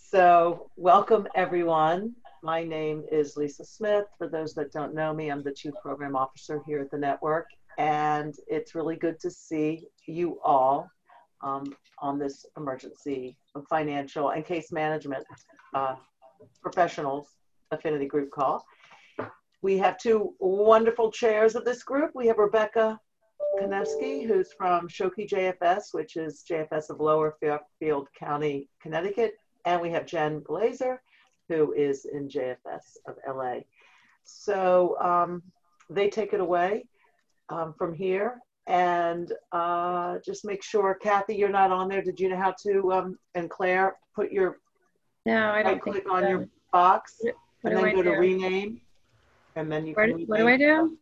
So, welcome everyone. My name is Lisa Smith. For those that don't know me, I'm the Chief Program Officer here at the network, and it's really good to see you all on this emergency financial and case management uh, professionals affinity group call. We have two wonderful chairs of this group. We have Rebecca Konevsky, who's from Shoki JFS, which is JFS of Lower Fairfield County, Connecticut. And we have Jen Glazer, who is in JFS of LA. So they take it away from here. And just make sure, Kathy, you're not on there. Did you know how to, and Claire, put your no, I don't click on your box and then go to rename. And then you can what do I do?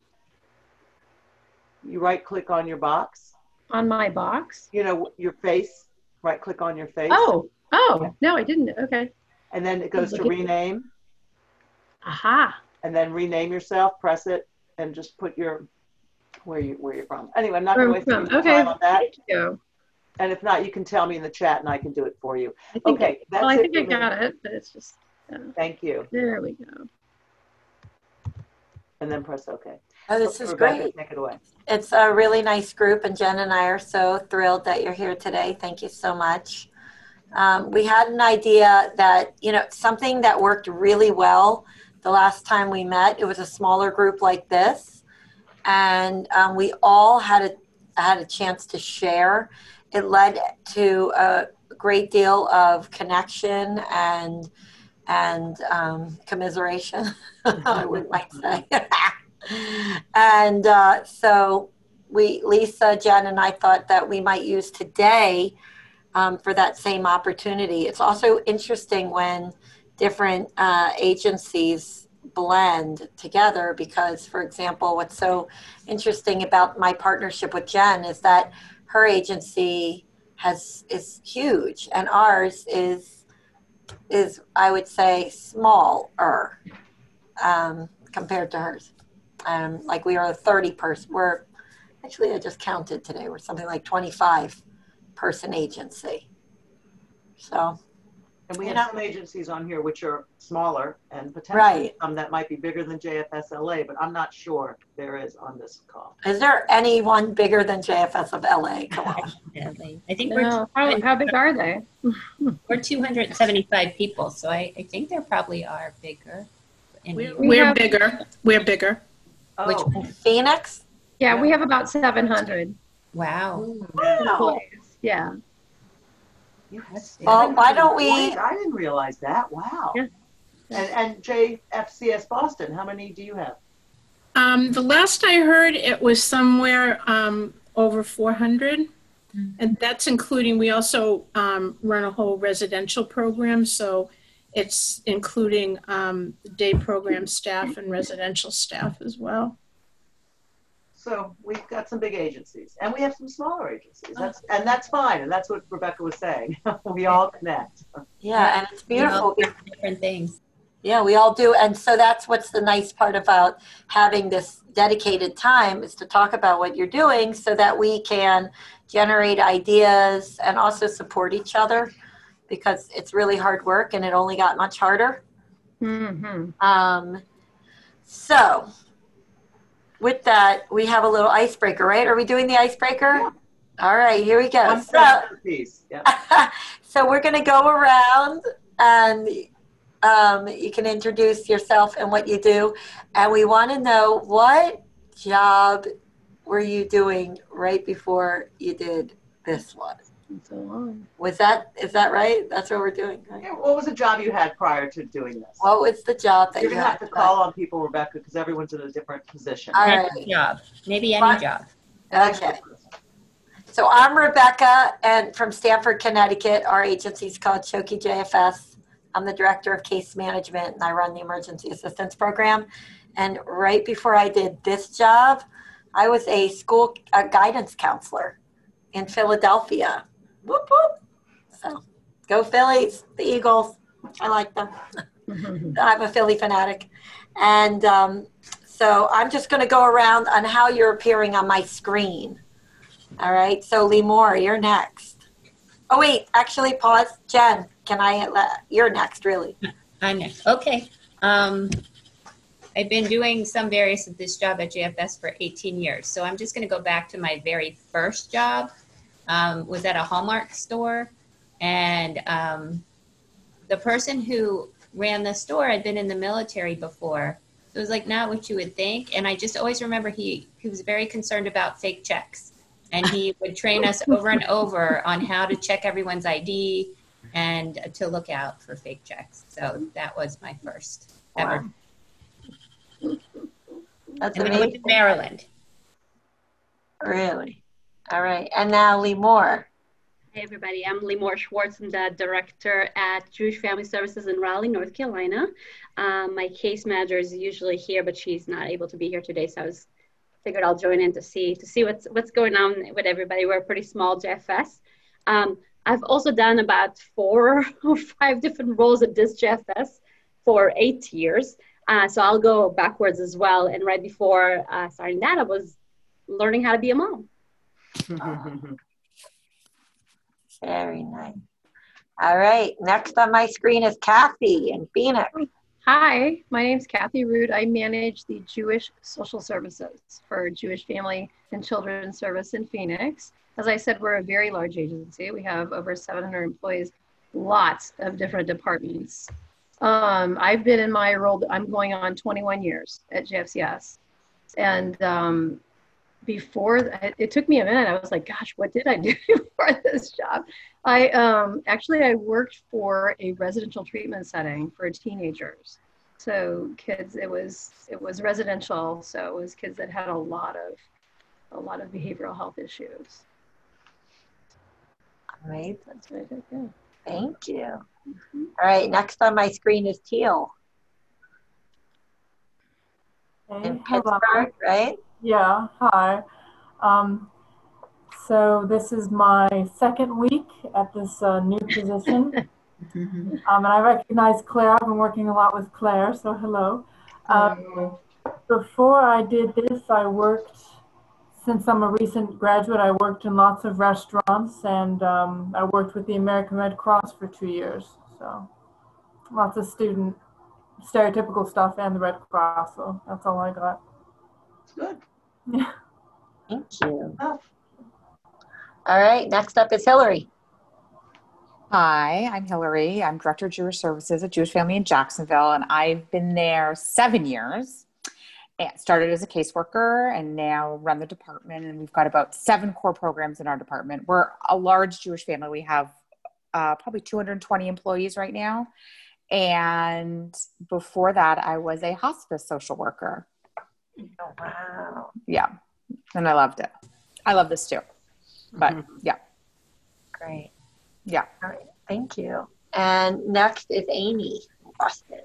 You right click on your box. On my box? You know, your face, right click on your face. Oh, no, I didn't. Okay. And then it goes to rename. Aha. And then rename yourself, press it, and just put your, where you're from. Anyway, I'm not going to waste any time on that. Thank you. And if not, you can tell me in the chat and I can do it for you. Okay, that's I think I got it, but it's just. Thank you. There we go. And then press OK. Oh, this is great. Take it away. It's a really nice group, and Jen and I are so thrilled that you're here today. Thank you so much. We had an idea that, something that worked really well the last time we met. It was a smaller group like this, and we all had a chance to share. It led to a great deal of connection and commiseration, I might say. And so Lisa, Jen, and I thought that we might use today for that same opportunity. It's also interesting when different agencies blend together because, for example, what's so interesting about my partnership with Jen is that her agency is huge and ours is I would say smaller compared to hers. Like we are a 30 person. We're actually, I just counted today. We're something like 25 person agency. So, and we have some agencies on here which are smaller and potentially some that might be bigger than JFS LA, but I'm not sure there is on this call. Is there anyone bigger than JFS of LA? Come on. Definitely. I think how big are they? We're 275 people, so I think there probably are bigger. We're bigger. We're bigger. Oh. Which one? Phoenix? Yeah, we have about 700. Wow. Yeah. Well, why don't we? I didn't realize that. Wow. Yeah. And JFCS Boston, how many do you have? The last I heard, it was somewhere over 400. Mm-hmm. And that's including, we also run a whole residential program. So it's including day program staff and residential staff as well. So we've got some big agencies and we have some smaller agencies. That's fine. And that's what Rebecca was saying. We all connect. Yeah, and it's beautiful. Different things. Yeah, we all do. And so that's what's the nice part about having this dedicated time is to talk about what you're doing so that we can generate ideas and also support each other because it's really hard work and it only got much harder. Mm-hmm. So with that, we have a little icebreaker, right? Are we doing the icebreaker? Yeah. All right, here we go. So we're going to go around and you can introduce yourself and what you do. And we want to know what job were you doing right before you did this one? So long. Is that right? That's what we're doing, right? Yeah, what was the job you had prior to doing this? What was the job that you're going to have to call on people, Rebecca, because everyone's in a different position. All right. Job. Maybe any job. Okay. So I'm Rebecca and from Stamford, Connecticut. Our agency is called Shoki JFS. I'm the director of case management and I run the emergency assistance program. And right before I did this job, I was a guidance counselor in Philadelphia. Whoop, whoop. So go Phillies, the Eagles. I like them. I'm a Philly fanatic. And so I'm just going to go around on how you're appearing on my screen. All right. So Lee Moore, you're next. Oh, wait, actually, pause. Jen, you're next, really. I'm next. Okay. I've been doing some various of this job at JFS for 18 years. So I'm just going to go back to my very first job. Was at a Hallmark store. And the person who ran the store had been in the military before. So it was like not what you would think. And I just always remember he was very concerned about fake checks. And he would train us over and over on how to check everyone's ID and to look out for fake checks. So that was my first ever. Wow. That's and I went amazing. to Maryland. Really? All right. And now Lee Moore. Hey everybody, I'm Limor Schwartz. I'm the director at Jewish Family Services in Raleigh, North Carolina. My case manager is usually here, but she's not able to be here today, so figured I'll join in to see what's going on with everybody. We're a pretty small JFS. I've also done about 4 or 5 different roles at this JFS for 8 years, so I'll go backwards as well. And right before starting that, I was learning how to be a mom. Very nice. All right. Next on my screen is Kathy in Phoenix. Hi, my name's Kathy Rood. I manage the Jewish Social Services for Jewish Family and Children's Service in Phoenix. As I said, we're a very large agency. We have over 700 employees, lots of different departments. I've been in my role, I'm going on 21 years at JFCS. And before, it took me a minute. I was like, gosh, what did I do for this job? I worked for a residential treatment setting for teenagers. So kids, it was residential. So it was kids that had a lot of behavioral health issues. Amazing. That's what I did, yeah. Thank you. Mm-hmm. All right. Next on my screen is Teal. Hey, In hello. Pittsburgh, right? Yeah, hi. So this is my second week at this new position. And I recognize Claire. I've been working a lot with Claire, so hello. Before I did this, since I'm a recent graduate, I worked in lots of restaurants, and I worked with the American Red Cross for 2 years. So lots of stereotypical stuff and the Red Cross, so that's all I got. Good. Yeah. Thank you. All right. Next up is Hillary. Hi, I'm Hillary. I'm Director of Jewish Services at Jewish Family in Jacksonville, and I've been there 7 years. And started as a caseworker and now run the department, and we've got about 7 core programs in our department. We're a large Jewish family. We have probably 220 employees right now. And before that, I was a hospice social worker. Oh, wow. Yeah, and I loved it. I love this too. But yeah. Great. Yeah. All right. Thank you. And next is Amy from Boston.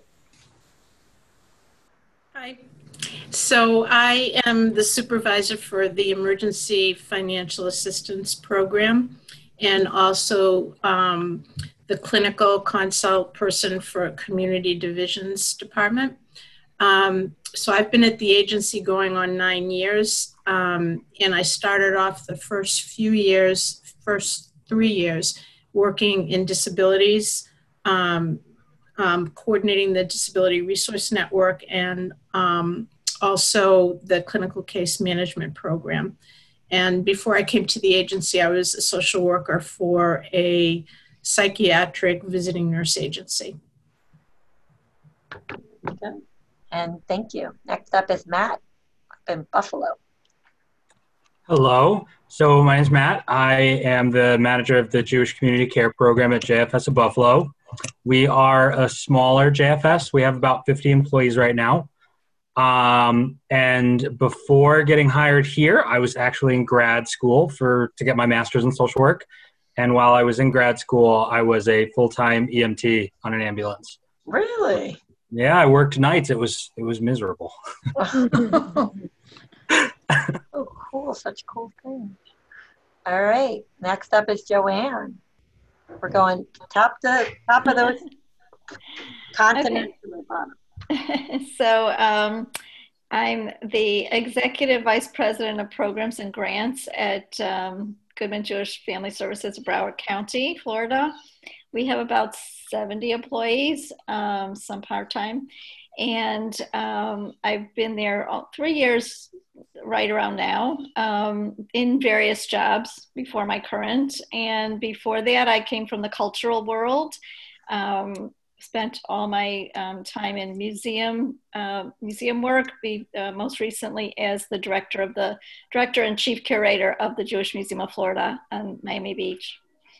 Hi. So I am the supervisor for the Emergency Financial Assistance Program and also the clinical consult person for Community Divisions Department. So I've been at the agency going on 9 years, and I started off the first 3 years working in disabilities, coordinating the Disability Resource Network and also the Clinical Case Management Program. And before I came to the agency, I was a social worker for a psychiatric visiting nurse agency. Okay. And thank you. Next up is Matt up in Buffalo. Hello. So my name is Matt. I am the manager of the Jewish Community Care Program at JFS of Buffalo. We are a smaller JFS. We have about 50 employees right now. And before getting hired here, I was actually in grad school to get my master's in social work. And while I was in grad school, I was a full-time EMT on an ambulance. Really? Yeah, I worked nights. It was miserable. Oh, cool. Such cool things. All right. Next up is Joanne. We're going top of those continents to the bottom. So I'm the Executive Vice President of Programs and Grants at Goodman Jewish Family Services, Broward County, Florida. We have about 70 employees, some part-time. And I've been there 3 years, right around now, in various jobs before my current. And before that, I came from the cultural world. Spent all my time in museum work, most recently as the director and chief curator of the Jewish Museum of Florida on Miami Beach.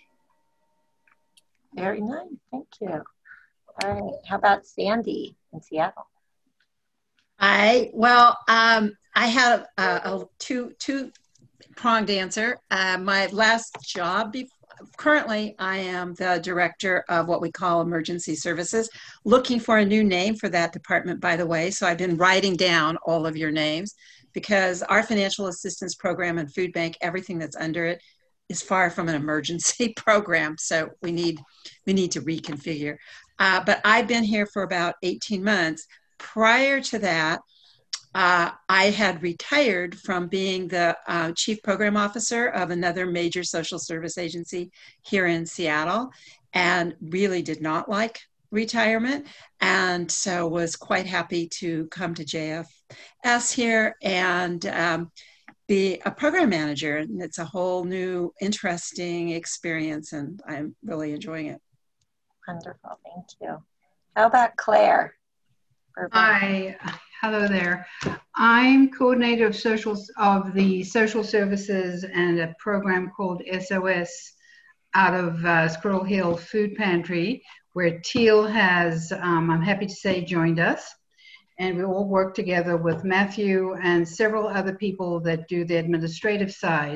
Very nice, thank you. All right, how about Sandy in Seattle? Well, I have a two-pronged answer. My last job, currently I am the director of what we call emergency services, looking for a new name for that department, by the way. So I've been writing down all of your names because our financial assistance program and food bank, everything that's under it, is far from an emergency program. So we need to reconfigure. But I've been here for about 18 months. Prior to that, I had retired from being the chief program officer of another major social service agency here in Seattle, and really did not like retirement, and so was quite happy to come to JFS here and be a program manager. And it's a whole new interesting experience, and I'm really enjoying it. Wonderful, thank you. How about Claire? Hi, hello there. I'm coordinator of the social services and a program called SOS out of Squirrel Hill Food Pantry, where Teal has, I'm happy to say, joined us. And we all work together with Matthew and several other people that do the administrative side.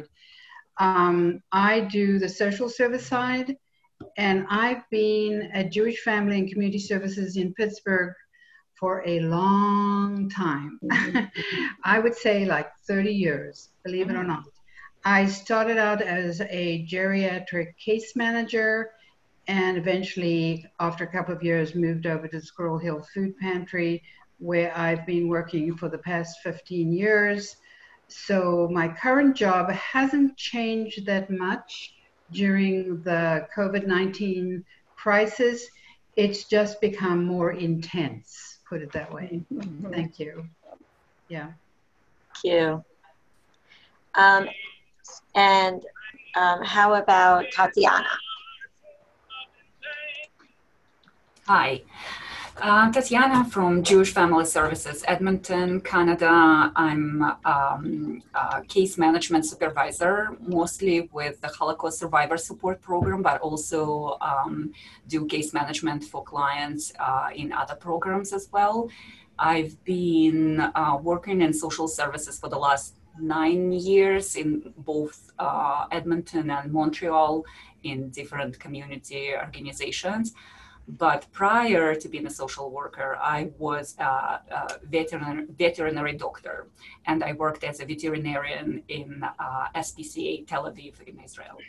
I do the social service side, and I've been at Jewish Family and Community Services in Pittsburgh for a long time. I would say like 30 years, believe it or not. I started out as a geriatric case manager, and eventually, after a couple of years, moved over to Squirrel Hill Food Pantry, where I've been working for the past 15 years. So my current job hasn't changed that much during the COVID-19 crisis. It's just become more intense, put it that way. Thank you. Yeah. Thank you. How about Tatiana? Hi, Tatiana from Jewish Family Services, Edmonton, Canada. I'm a case management supervisor, mostly with the Holocaust Survivor Support Program, but also do case management for clients in other programs as well. I've been working in social services for the last 9 years in both Edmonton and Montreal in different community organizations. But prior to being a social worker, I was a veterinary doctor, and I worked as a veterinarian in SPCA Tel Aviv in Israel.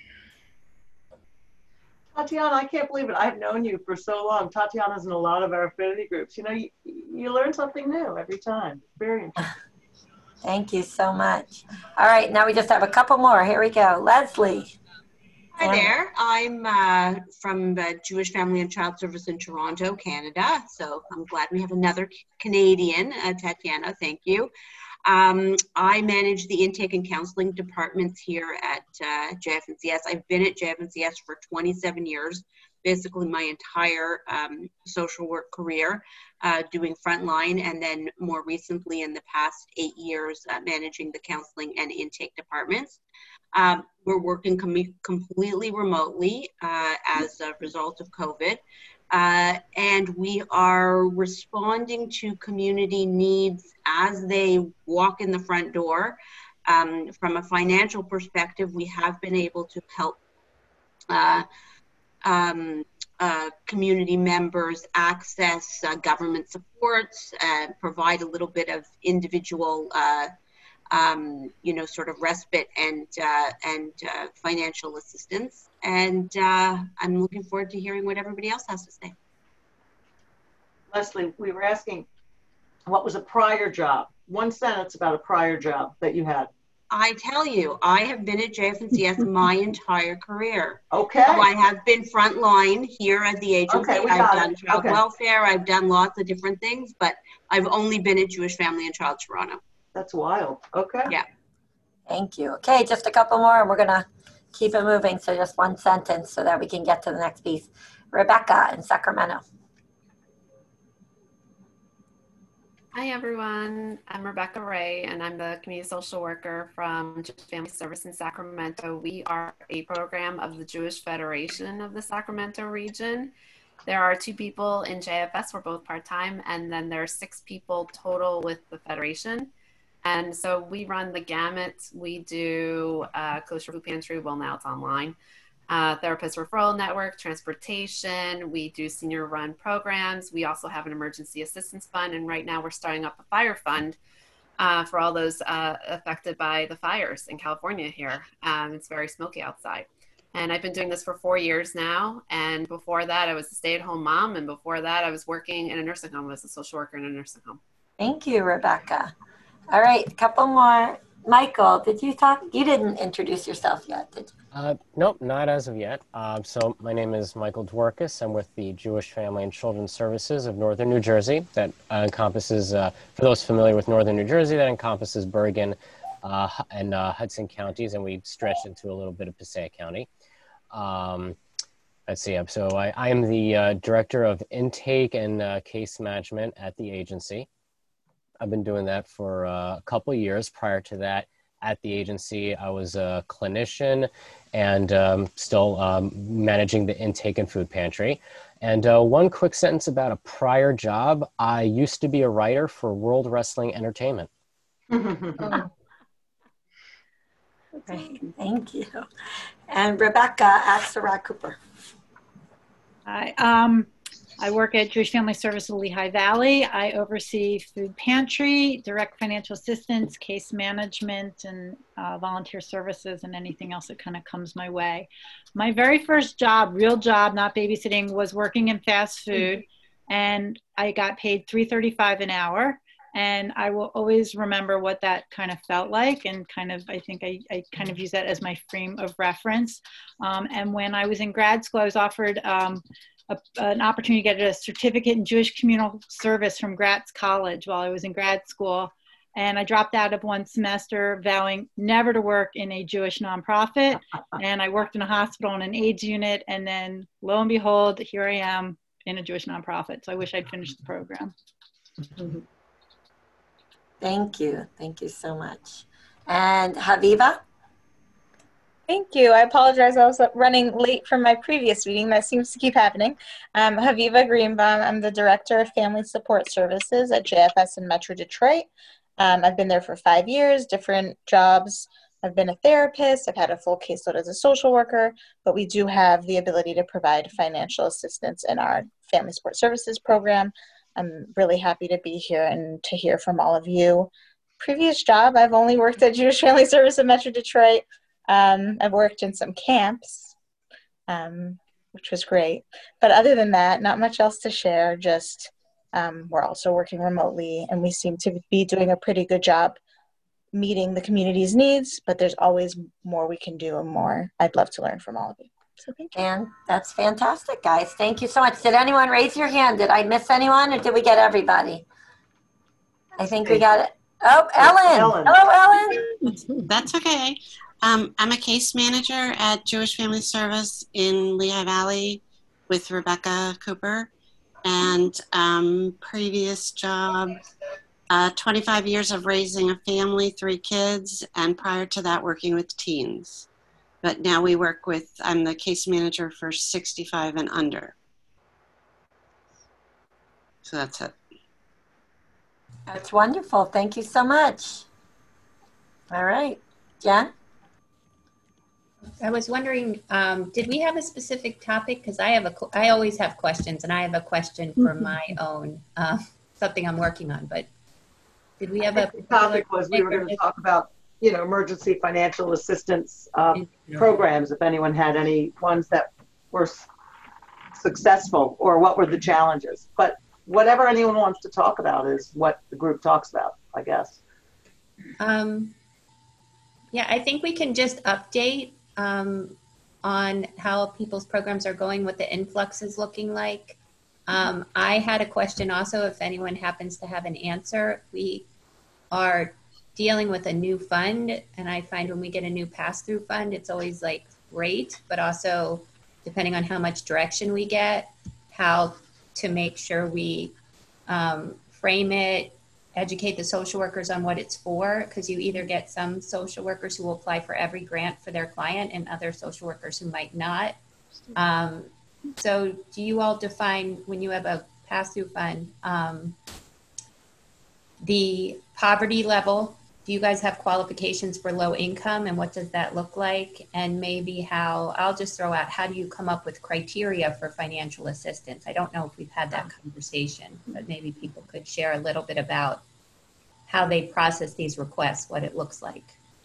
Tatiana, I can't believe it. I've known you for so long. Tatiana's in a lot of our affinity groups. You know, you learn something new every time. Very interesting. Thank you so much. All right, now we just have a couple more. Here we go. Leslie. Hi there. I'm from Jewish Family and Child Service in Toronto, Canada. So I'm glad we have another Canadian, Tatiana. Thank you. I manage the intake and counseling departments here at JFNCS. I've been at JFNCS for 27 years, basically my entire social work career, doing frontline, and then more recently in the past 8 years, managing the counseling and intake departments. We're working completely remotely as a result of COVID, and we are responding to community needs as they walk in the front door. From a financial perspective, we have been able to help community members access government supports, provide a little bit of individual sort of respite and financial assistance. And I'm looking forward to hearing what everybody else has to say. Leslie, we were asking, what was a prior job? One sentence about a prior job that you had. I tell you, I have been at JFNCS my entire career. Okay. So I have been frontline here at the agency. Okay, we I've got done it. child Okay. welfare. I've done lots of different things, but I've only been at Jewish Family and Child Toronto. That's wild. Okay. Yeah. Thank you. Okay, just a couple more and we're going to keep it moving. So just one sentence so that we can get to the next piece. Rebecca in Sacramento. Hi, everyone. I'm Rebecca Ray, and I'm the community social worker from Jewish Family Service in Sacramento. We are a program of the Jewish Federation of the Sacramento region. There are 2 people in JFS, we're both part-time, and then there are 6 people total with the Federation. And so we run the gamut. We do kosher food pantry, well now it's online, therapist referral network, transportation. We do senior run programs. We also have an emergency assistance fund. And right now we're starting up a fire fund for all those affected by the fires in California here. It's very smoky outside. And I've been doing this for 4 years now. And before that, I was a stay-at-home mom. And before that, I was working in a nursing home as a social worker in a nursing home. Thank you, Rebecca. All right, a couple more. Michael, did you talk? You didn't introduce yourself yet, did you? Nope, not as of yet. So my name is Michael Dworkis. I'm with the Jewish Family and Children's Services of Northern New Jersey. That encompasses, for those familiar with Northern New Jersey, that encompasses Bergen and Hudson counties, and we stretch into a little bit of Passaic County. Let's see. So I am the Director of Intake and Case Management at the agency. I've been doing that for a couple of years. Prior to that, at the agency, I was a clinician and still managing the intake and food pantry. And one quick sentence about a prior job. I used to be a writer for World Wrestling Entertainment. Great, thank you. And Rebecca Axelrod Cooper. Hi, I work at Jewish Family Services Lehigh Valley. I oversee food pantry, direct financial assistance, case management, and volunteer services, and anything else that kind of comes my way. My very first job, real job, not babysitting, was working in fast food, and I got paid $3.35 an hour. And I will always remember what that kind of felt like, and kind of, I think I kind of use that as my frame of reference. And when I was in grad school, I was offered an opportunity to get a certificate in Jewish communal service from Gratz College while I was in grad school. And I dropped out of one semester, vowing never to work in a Jewish nonprofit. And I worked in a hospital in an AIDS unit. And then lo and behold, here I am in a Jewish nonprofit. So I wish I'd finished the program. Thank you. Thank you so much. And Haviva? Thank you. I apologize. I was running late from my previous meeting. That seems to keep happening. Haviva Greenbaum. I'm the Director of Family Support Services at JFS in Metro Detroit. I've been there for 5 years, different jobs. I've been a therapist. I've had a full caseload as a social worker, but we do have the ability to provide financial assistance in our Family Support Services program. I'm really happy to be here and to hear from all of you. Previous job, I've only worked at Jewish Family Service in Metro Detroit. I've worked in some camps, which was great. But other than that, not much else to share. Just we're also working remotely, and we seem to be doing a pretty good job meeting the community's needs, but there's always more we can do and more I'd love to learn from all of you. So thank you. And that's fantastic, guys. Thank you so much. Did anyone raise your hand? Did I miss anyone, or did we get everybody? I think we got it. Oh, Ellen. Hello, Ellen. That's okay. I'm a case manager at Jewish Family Service in Lehigh Valley with Rebecca Cooper. And previous job, 25 years of raising a family, 3 kids, and prior to that working with teens. But now we work with, I'm the case manager for 65 and under. So that's it. That's wonderful. Thank you so much. All right. Jen? I was wondering, did we have a specific topic? Because I always have questions, and I have a question for my own, something I'm working on. But did we have a topic? Was we were going to talk about, emergency financial assistance programs. If anyone had any ones that were successful, or what were the challenges. But whatever anyone wants to talk about is what the group talks about, I guess. Yeah, I think we can just update on how people's programs are going, what the influx is looking like. I had a question also, if anyone happens to have an answer. We are dealing with a new fund, and I find when we get a new pass-through fund, it's always like great, but also depending on how much direction we get, how to make sure we frame it, educate the social workers on what it's for, because you either get some social workers who will apply for every grant for their client and other social workers who might not. So do you all define, when you have a pass-through fund, the poverty level? Do you guys have qualifications for low income, and what does that look like? And maybe how, I'll just throw out, how do you come up with criteria for financial assistance? I don't know if we've had that conversation, but maybe people could share a little bit about how they process these requests, what it looks like.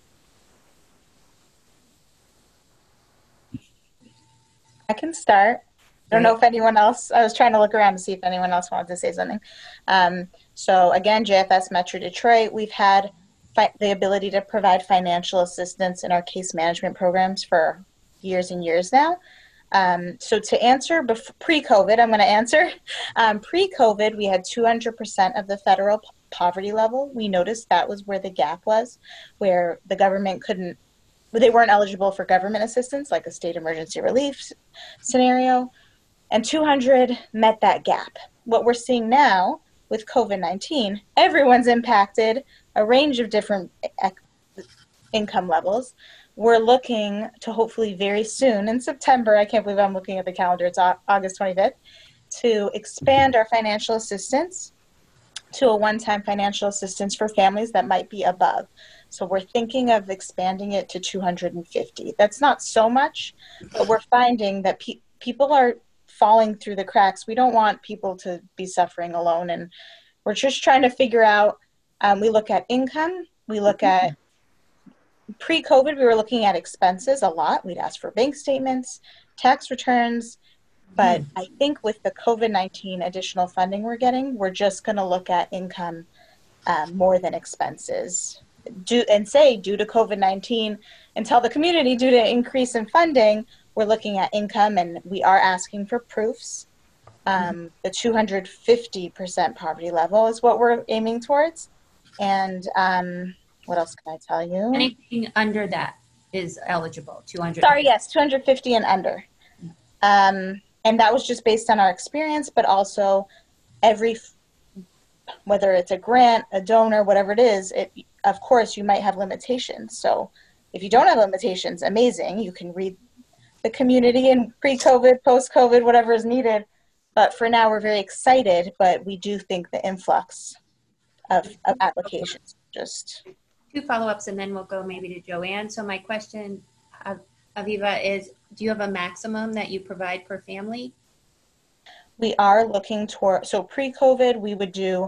I can start. I don't know if anyone else, I was trying to look around to see if anyone else wanted to say something. So again, JFS Metro Detroit, we've had the ability to provide financial assistance in our case management programs for years and years now. So to answer pre-COVID, I'm going to answer. Pre-COVID, we had 200% of the federal poverty level. We noticed that was where the gap was, where the government they weren't eligible for government assistance, like a state emergency relief scenario. And 200 met that gap. What we're seeing now with COVID-19, everyone's impacted, a range of different income levels. We're looking to hopefully very soon in September, I can't believe I'm looking at the calendar, it's August 25th, to expand our financial assistance to a one-time financial assistance for families that might be above. So we're thinking of expanding it to 250. That's not so much, but we're finding that people are falling through the cracks. We don't want people to be suffering alone, and we're just trying to figure out, we look at income, we look at pre-COVID, we were looking at expenses a lot. We'd ask for bank statements, tax returns, but I think with the COVID-19 additional funding we're getting, we're just going to look at income more than expenses. Due to COVID-19, and tell the community due to increase in funding, we're looking at income, and we are asking for proofs. The 250% poverty level is what we're aiming towards. And what else can I tell you? Anything under that is eligible, 200. Sorry, yes, 250 and under. And that was just based on our experience, but also whether it's a grant, a donor, whatever it is, of course you might have limitations. So if you don't have limitations, amazing. You can read the community in pre-COVID, post-COVID, whatever is needed. But for now, we're very excited, but we do think the influx of applications just... 2 follow-ups, and then we'll go maybe to Joanne. So my question, Aviva, is do you have a maximum that you provide per family? We are looking toward, so pre-COVID, we would do,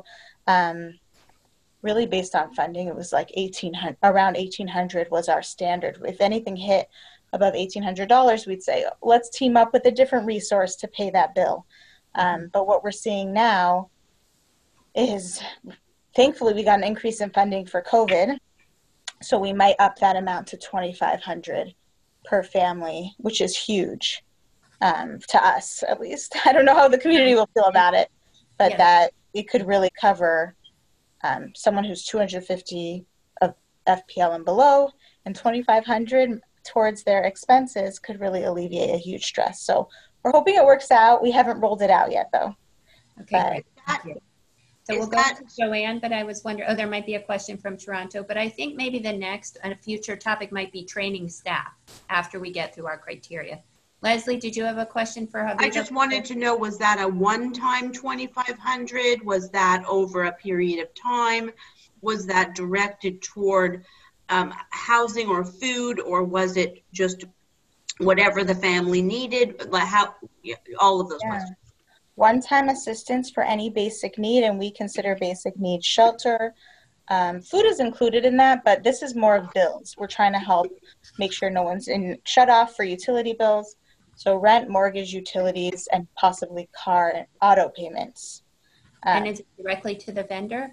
really based on funding, it was like around 1,800 was our standard. If anything hit above $1,800, we'd say, let's team up with a different resource to pay that bill. But what we're seeing now is, thankfully, we got an increase in funding for COVID. So we might up that amount to $2,500 per family, which is huge to us, at least. I don't know how the community will feel about it, but that it could really cover someone who's 250 of FPL and below, and $2,500 towards their expenses could really alleviate a huge stress. So we're hoping it works out. We haven't rolled it out yet, though. Okay, great. So we'll go to Joanne, but I was wondering, there might be a question from Toronto, but I think maybe the next and a future topic might be training staff after we get through our criteria. Leslie, did you have a question for Habiba? I just wanted to know, was that a one-time $2,500? Was that over a period of time? Was that directed toward housing or food, or was it just whatever the family needed? All of those questions. One-time assistance for any basic need, and we consider basic needs shelter. Food is included in that, but this is more of bills. We're trying to help make sure no one's shut off for utility bills. So rent, mortgage, utilities, and possibly car and auto payments. And is it directly to the vendor?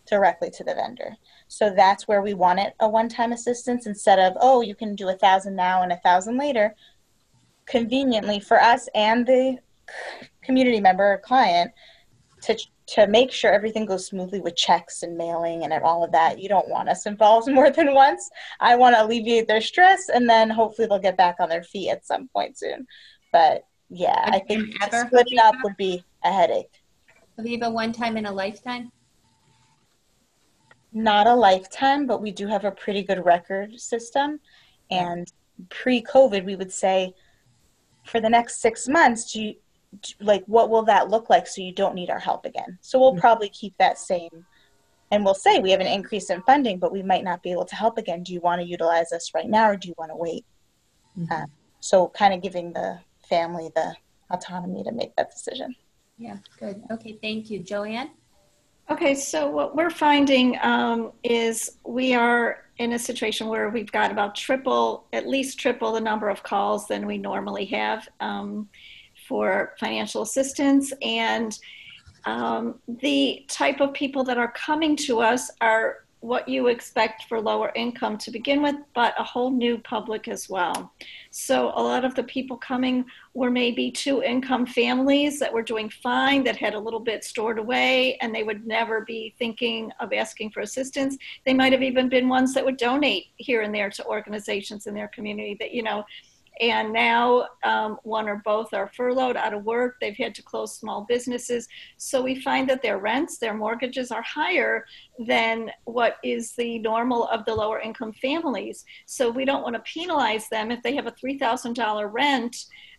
directly to the vendor. So that's where we wanted a one-time assistance instead of, oh, you can do 1,000 now and 1,000 later. Conveniently for us and the community member or client to make sure everything goes smoothly with checks and mailing and all of that. You don't want us involved more than once. I want to alleviate their stress, and then hopefully they'll get back on their feet at some point soon. But yeah, I think to split it up would be a headache. Aviva, one time in a lifetime? Not a lifetime, but we do have a pretty good record system. And pre-COVID, we would say, for the next 6 months, what will that look like so you don't need our help again? So we'll probably keep that same. And we'll say we have an increase in funding, but we might not be able to help again. Do you want to utilize us right now, or do you want to wait? So kind of giving the family the autonomy to make that decision. Yeah, good. Okay, thank you. Joanne? Okay, so what we're finding is we are in a situation where we've got about at least triple the number of calls than we normally have for financial assistance. And the type of people that are coming to us are what you expect for lower income to begin with, but a whole new public as well. So a lot of the people coming were maybe 2-income families that were doing fine, that had a little bit stored away, and they would never be thinking of asking for assistance. They might have even been ones that would donate here and there to organizations in their community that, and now one or both are furloughed, out of work. They've had to close small businesses. So we find that their rents, their mortgages are higher than what is the normal of the lower income families. So we don't want to penalize them if they have a $3,000 rent,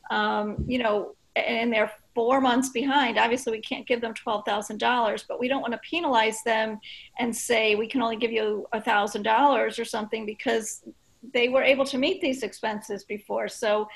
and they're 4 months behind. Obviously, we can't give them $12,000, but we don't want to penalize them and say we can only give you $1,000 or something because they were able to meet these expenses before. So,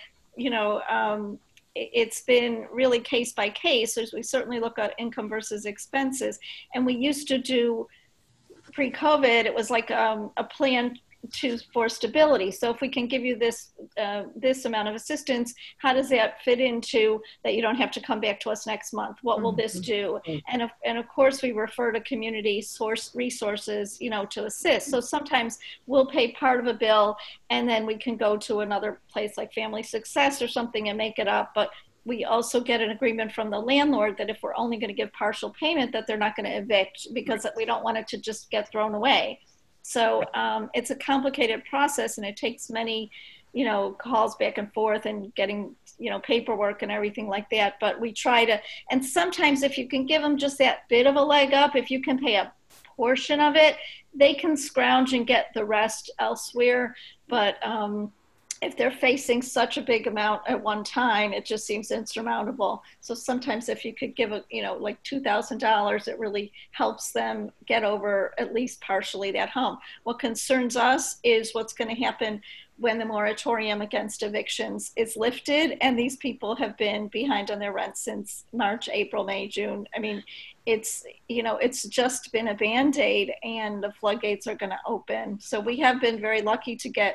it's been really case by case. So we certainly look at income versus expenses. And we used to do, pre-COVID, it was like a plan for stability. So if we can give you this amount of assistance, how does that fit into that you don't have to come back to us next month? What will this do? And of course, we refer to community source resources, to assist. So sometimes we'll pay part of a bill and then we can go to another place like Family Success or something and make it up. But we also get an agreement from the landlord that if we're only going to give partial payment, that they're not going to evict because we don't want it to just get thrown away. So it's a complicated process, and it takes many, calls back and forth and getting, paperwork and everything like that. But we try to, and sometimes if you can give them just that bit of a leg up, if you can pay a portion of it, they can scrounge and get the rest elsewhere. But if they're facing such a big amount at one time, it just seems insurmountable. So sometimes if you could give like $2,000, it really helps them get over at least partially that hump. What concerns us is what's going to happen when the moratorium against evictions is lifted, and these people have been behind on their rent since March, April, May, June. I mean, it's just been a Band-Aid, and the floodgates are going to open. So we have been very lucky to get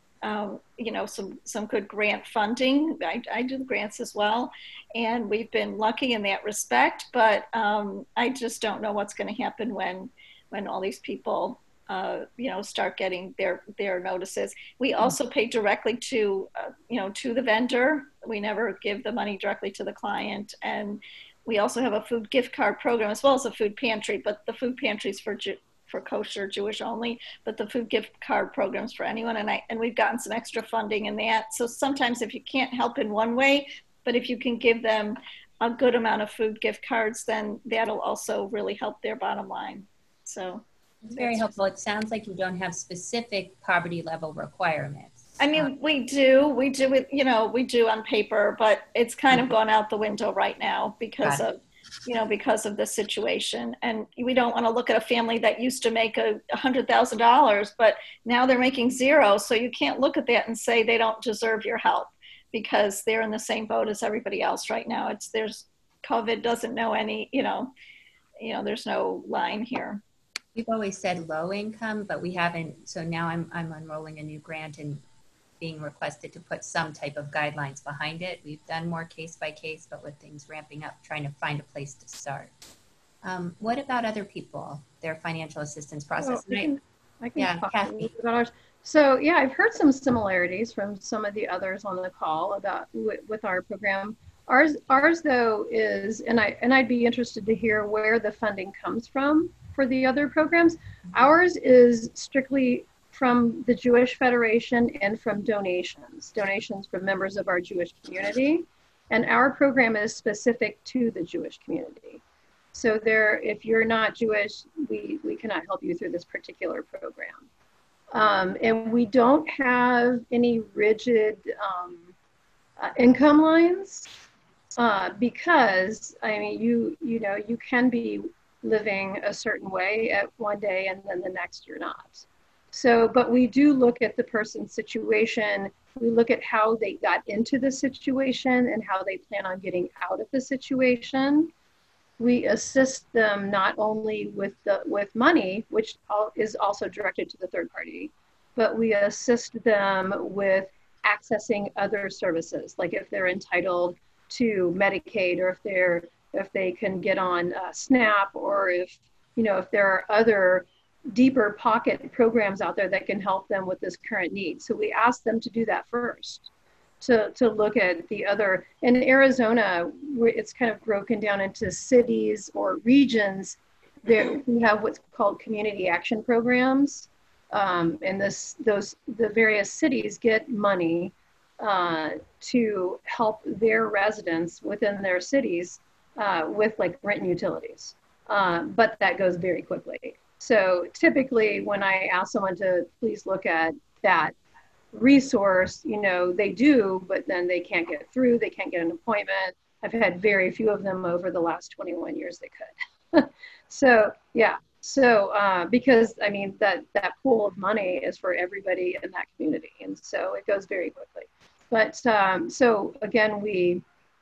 some good grant funding. I do the grants as well, and we've been lucky in that respect, but I just don't know what's going to happen when all these people start getting their notices. We also pay directly to the vendor. We never give the money directly to the client. And we also have a food gift card program as well as a food pantry, but the food pantry is for kosher Jewish only, but the food gift card programs for anyone. And we've gotten some extra funding in that. So sometimes if you can't help in one way, but if you can give them a good amount of food gift cards, then that'll also really help their bottom line. So it's very helpful. It sounds like you don't have specific poverty level requirements. I mean, we do it, we do on paper, but it's kind of gone out the window right now because of the situation. And we don't want to look at a family that used to make $100,000, but now they're making zero. So you can't look at that and say they don't deserve your help because they're in the same boat as everybody else right now. COVID doesn't know any, there's no line here. We've always said low income, but we haven't. So now I'm unrolling a new grant and being requested to put some type of guidelines behind it. We've done more case by case, but with things ramping up, trying to find a place to start. What about other people, their financial assistance process? Oh, I can Yeah, talk Kathy. a little bit about ours. So yeah, I've heard some similarities from some of the others on the call about with our program. Ours though is, and I'd be interested to hear where the funding comes from for the other programs. Ours is strictly from the Jewish Federation and from donations from members of our Jewish community. And our program is specific to the Jewish community. So if you're not Jewish, we cannot help you through this particular program. And we don't have any rigid income lines because, I mean, you can be living a certain way at one day and then the next you're not. So, but we do look at the person's situation. We look at how they got into the situation and how they plan on getting out of the situation. We assist them not only with money, which is also directed to the third party, but we assist them with accessing other services, like if they're entitled to Medicaid, or if they can get on SNAP, or if there are other deeper pocket programs out there that can help them with this current need. So we ask them to do that first, to look at the other. In Arizona, it's kind of broken down into cities or regions. There we have what's called community action programs, and the various cities get money to help their residents within their cities with like rent and utilities, but that goes very quickly. So typically when I ask someone to please look at that resource, they do, but then they can't get through, they can't get an appointment. I've had very few of them over the last 21 years they could. So yeah, because I mean that pool of money is for everybody in that community, and so it goes very quickly. But so again, we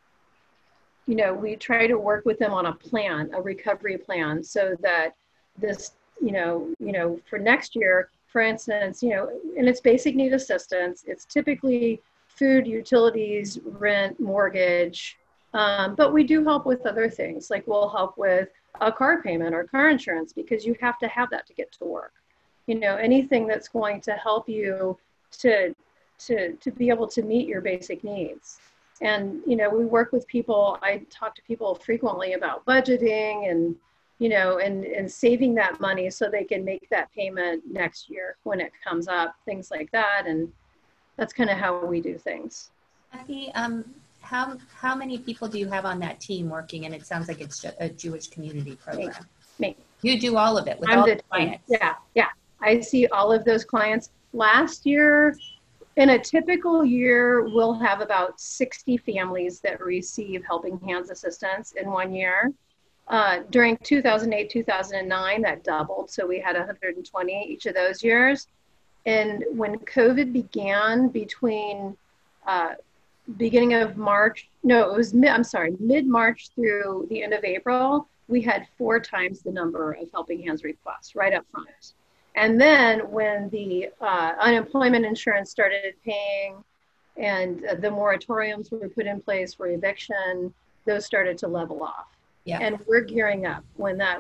try to work with them on a recovery plan, so that this, for next year, for instance, and it's basic need assistance. It's typically food, utilities, rent, mortgage, but we do help with other things. Like we'll help with a car payment or car insurance, because you have to have that to get to work. Anything that's going to help you to be able to meet your basic needs. And, we work with people. I talk to people frequently about budgeting and, and saving that money so they can make that payment next year when it comes up, things like that. And that's kind of how we do things. Kathy, how many people do you have on that team working? And it sounds like it's a Jewish community program. Me. You do all of it with all the clients. Yeah. I see all of those clients. Last year, in a typical year, we'll have about 60 families that receive Helping Hands assistance in 1 year. During 2008, 2009, that doubled. So we had 120 each of those years. And when COVID began between beginning of March, mid-March through the end of April, we had 4 times the number of Helping Hands requests right up front. And then when the unemployment insurance started paying and the moratoriums were put in place for eviction, those started to level off. Yeah. And we're gearing up when that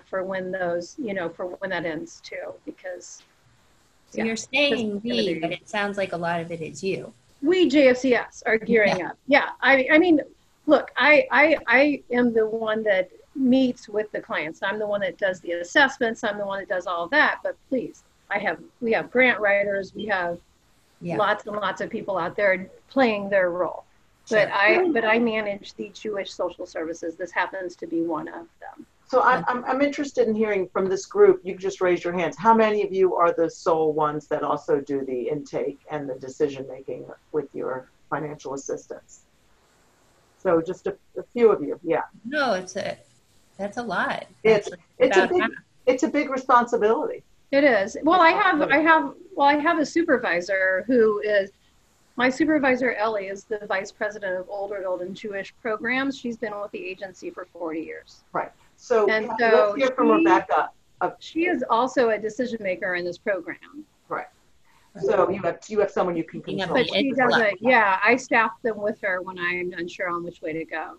ends too, because. So you're saying me, but it sounds like a lot of it is you. We JFCS are gearing up. Yeah. I mean, look, I am the one that meets with the clients. I'm the one that does the assessments. I'm the one that does all of that. But please, we have grant writers. We have lots and lots of people out there playing their role. Sure. But I manage the Jewish social services. This happens to be one of them. So I'm interested in hearing from this group. You just raised your hands. How many of you are the sole ones that also do the intake and the decision making with your financial assistance? So just a few of you. Yeah. No, that's a lot. It's a big responsibility. It is. Well, I have a supervisor who is. My supervisor, Ellie, is the vice president of Old Adult and Jewish programs. She's been with the agency for 40 years. Right. So let's hear from Rebecca. She is also a decision maker in this program. Right. So you have someone you can control. But she does it. Yeah, I staff them with her when I'm unsure on which way to go.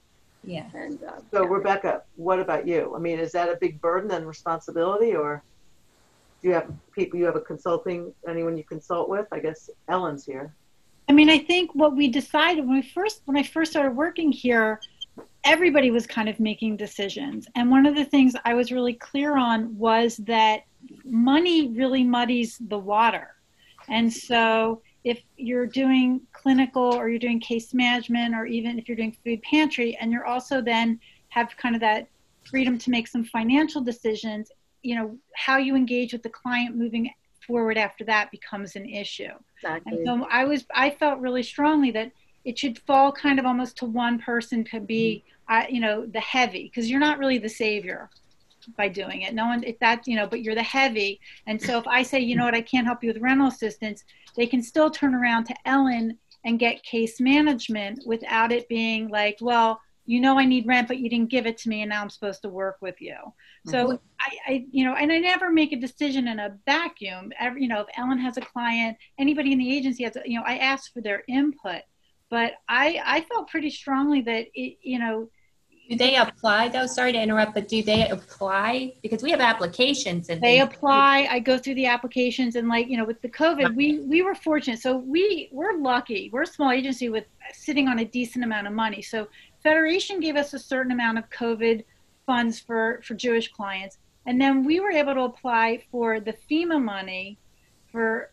Yeah. And So Rebecca, what about you? I mean, is that a big burden and responsibility, or do you have people you have a consulting, anyone you consult with? I guess Ellen's here. I mean, I think what we decided when I first started working here, everybody was kind of making decisions. And one of the things I was really clear on was that money really muddies the water. And so if you're doing clinical or you're doing case management, or even if you're doing food pantry, and you're also then have kind of that freedom to make some financial decisions, you know, how you engage with the client moving forward after that becomes an issue. Exactly. And so I felt really strongly that it should fall kind of almost to one person to be, you know, the heavy, because you're not really the savior by doing it. No one, if that, you know, but you're the heavy. And so if I say, you know what, I can't help you with rental assistance, they can still turn around to Ellen and get case management without it being like, well, you know, I need rent, but you didn't give it to me, and now I'm supposed to work with you. So I you know, and I never make a decision in a vacuum. You know, if Ellen has a client, anybody in the agency has, you know, I ask for their input. But I felt pretty strongly that it, you know. Do they apply though? Sorry to interrupt, but do they apply? Because we have applications and they apply. I go through the applications, and like, you know, with the COVID, we were fortunate. So we're lucky. We're a small agency with sitting on a decent amount of money. So Federation gave us a certain amount of COVID funds for Jewish clients. And then we were able to apply for the FEMA money for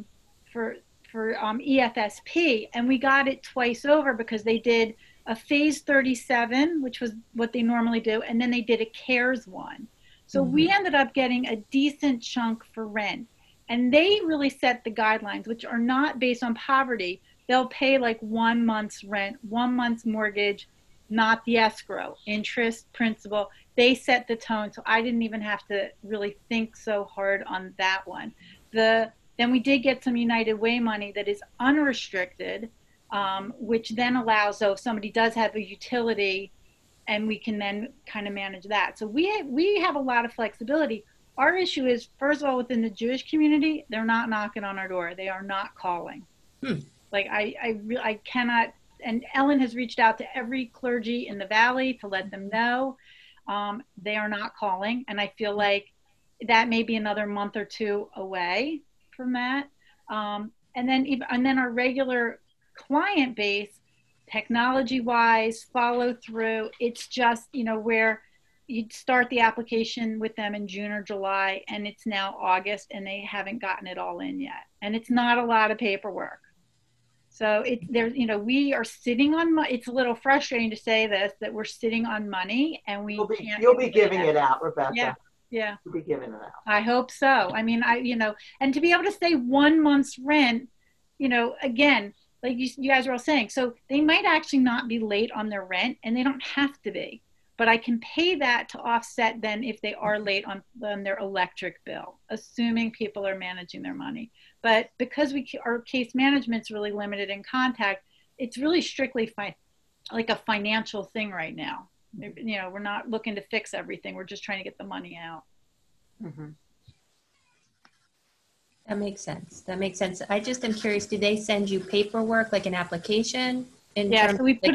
EFSP, and we got it twice over because they did a phase 37, which was what they normally do, and then they did a CARES one. So we ended up getting a decent chunk for rent, and they really set the guidelines, which are not based on poverty. They'll pay like 1 month's rent, 1 month's mortgage, not the escrow, interest, principal. They set the tone, so I didn't even have to really think so hard on that one. Then we did get some United Way money that is unrestricted, which then allows, so if somebody does have a utility, and we can then kind of manage that. So we have a lot of flexibility. Our issue is, first of all, within the Jewish community, they're not knocking on our door. They are not calling. Like I cannot, and Ellen has reached out to every clergy in the Valley to let them know they are not calling. And I feel like that may be another month or two away from that. And then our regular client base, technology wise, follow through, it's just, you know, where you'd start the application with them in June or July, and it's now August and they haven't gotten it all in yet. And it's not a lot of paperwork. So there's, you know, we are sitting on money. It's a little frustrating to say this, that we're sitting on money and we can't. You'll be giving it out, Rebecca. Yeah. Yeah. You'll be giving it out. I hope so. I mean, you know, and to be able to say 1 month's rent, you know, again, like you guys are all saying, so they might actually not be late on their rent, and they don't have to be, but I can pay that to offset then if they are late on their electric bill, assuming people are managing their money. But because our case management's really limited in contact, it's really strictly like a financial thing right now. You know, we're not looking to fix everything. We're just trying to get the money out. That makes sense. That makes sense. I just am curious, do they send you paperwork, like an application? Yeah, so we put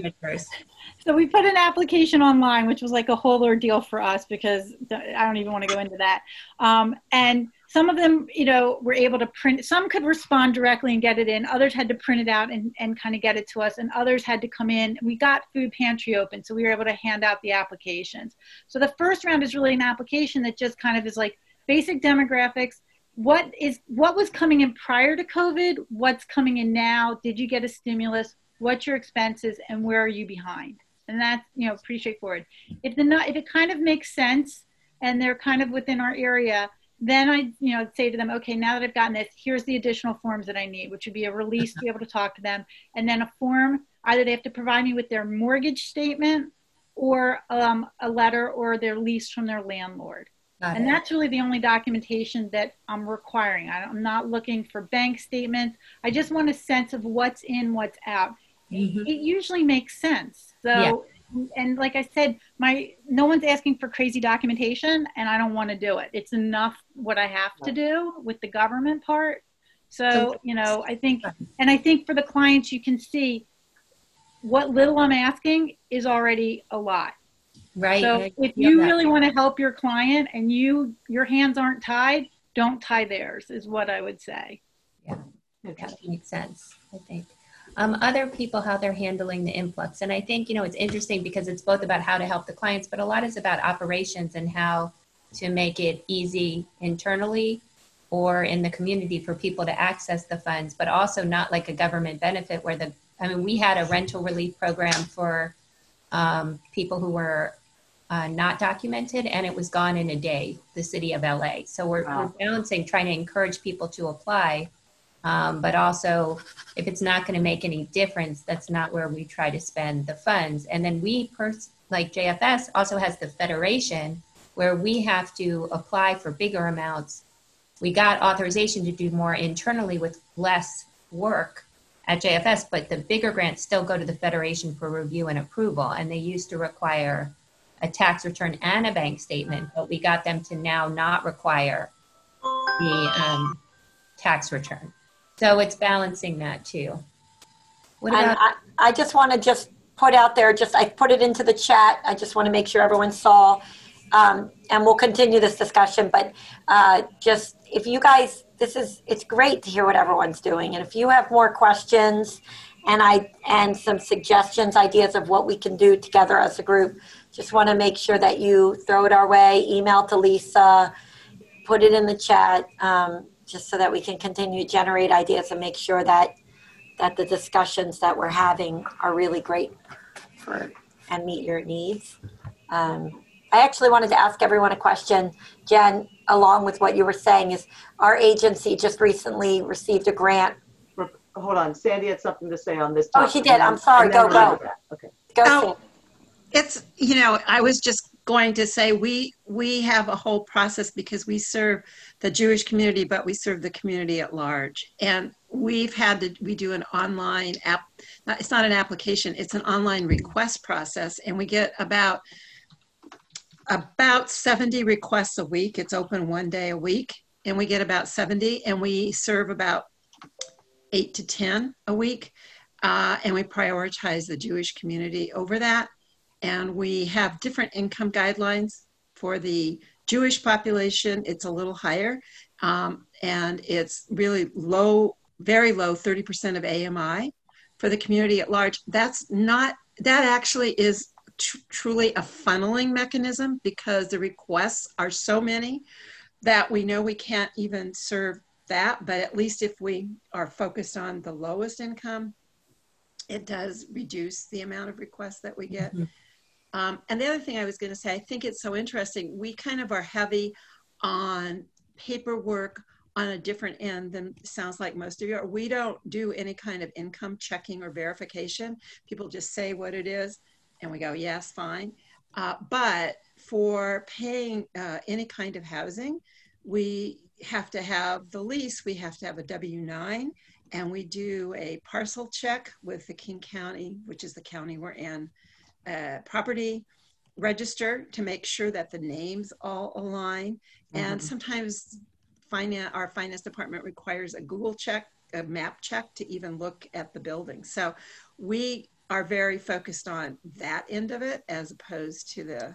an application online, which was like a whole ordeal for us because I don't even want to go into that. And some of them, you know, were able to print. Some could respond directly and get it in. Others had to print it out and kind of get it to us. And others had to come in. We got food pantry open, so we were able to hand out the applications. So the first round is really an application that just kind of is like basic demographics. What was coming in prior to COVID? What's coming in now? Did you get a stimulus? What's your expenses, and where are you behind? And that's, you know, pretty straightforward. If it kind of makes sense and they're kind of within our area, then I, you know, say to them, okay, now that I've gotten this, here's the additional forms that I need, which would be a release to be able to talk to them, and then a form. Either they have to provide me with their mortgage statement or a letter or their lease from their landlord. And that's really the only documentation that I'm requiring. I'm not looking for bank statements. I just want a sense of what's in, what's out. It usually makes sense. So, and like I said, no one's asking for crazy documentation, and I don't want to do it. It's enough what I have to do with the government part. So, you know, I think for the clients, you can see what little I'm asking is already a lot. Right. So if you really want to help your client and your hands aren't tied, don't tie theirs, is what I would say. Yeah, that makes sense, I think. Other people, how they're handling the influx. And I think, it's interesting because it's both about how to help the clients, but a lot is about operations and how to make it easy internally or in the community for people to access the funds, but also not like a government benefit where we had a rental relief program for people who were not documented, and it was gone in a day, the city of LA. So we're balancing, trying to encourage people to apply, but also if it's not going to make any difference, that's not where we try to spend the funds. And then like JFS also has the federation where we have to apply for bigger amounts. We got authorization to do more internally with less work at JFS, but the bigger grants still go to the federation for review and approval. And they used to require a tax return and a bank statement, but we got them to now not require the tax return. So it's balancing that too. What about? I just want to put out there, I put it into the chat. I just want to make sure everyone saw, and we'll continue this discussion, but if you guys, it's great to hear what everyone's doing. And if you have more questions and some suggestions, ideas of what we can do together as a group, just want to make sure that you throw it our way, email to Lisa, put it in the chat, just so that we can continue to generate ideas and make sure that the discussions that we're having are really great and meet your needs. I actually wanted to ask everyone a question, Jen, along with what you were saying, is our agency just recently received a grant. Hold on, Sandy had something to say on this topic. Oh, she did. I'm sorry. Go. Okay. Go, Sandy. It's, I was just going to say we have a whole process because we serve the Jewish community, but we serve the community at large. And we do an online app. It's not an application, it's an online request process. And we get about 70 requests a week. It's open one day a week. And we get about 70 and we serve about 8 to 10 a week. And we prioritize the Jewish community over that. And we have different income guidelines for the Jewish population. It's a little higher, and it's really low, very low, 30% of AMI. For the community at large, that actually is truly a funneling mechanism because the requests are so many that we know we can't even serve that. But at least if we are focused on the lowest income, it does reduce the amount of requests that we get. Mm-hmm. And the other thing I was going to say, I think it's so interesting. We kind of are heavy on paperwork on a different end than sounds like most of you are. We don't do any kind of income checking or verification. People just say what it is and we go, yes, fine. But for paying any kind of housing, we have to have the lease, we have to have a W-9, and we do a parcel check with the King County, which is the county we're in, property register to make sure that the names all align. Mm-hmm. And sometimes our finance department requires a Google check, a map check to even look at the building. So we are very focused on that end of it as opposed to the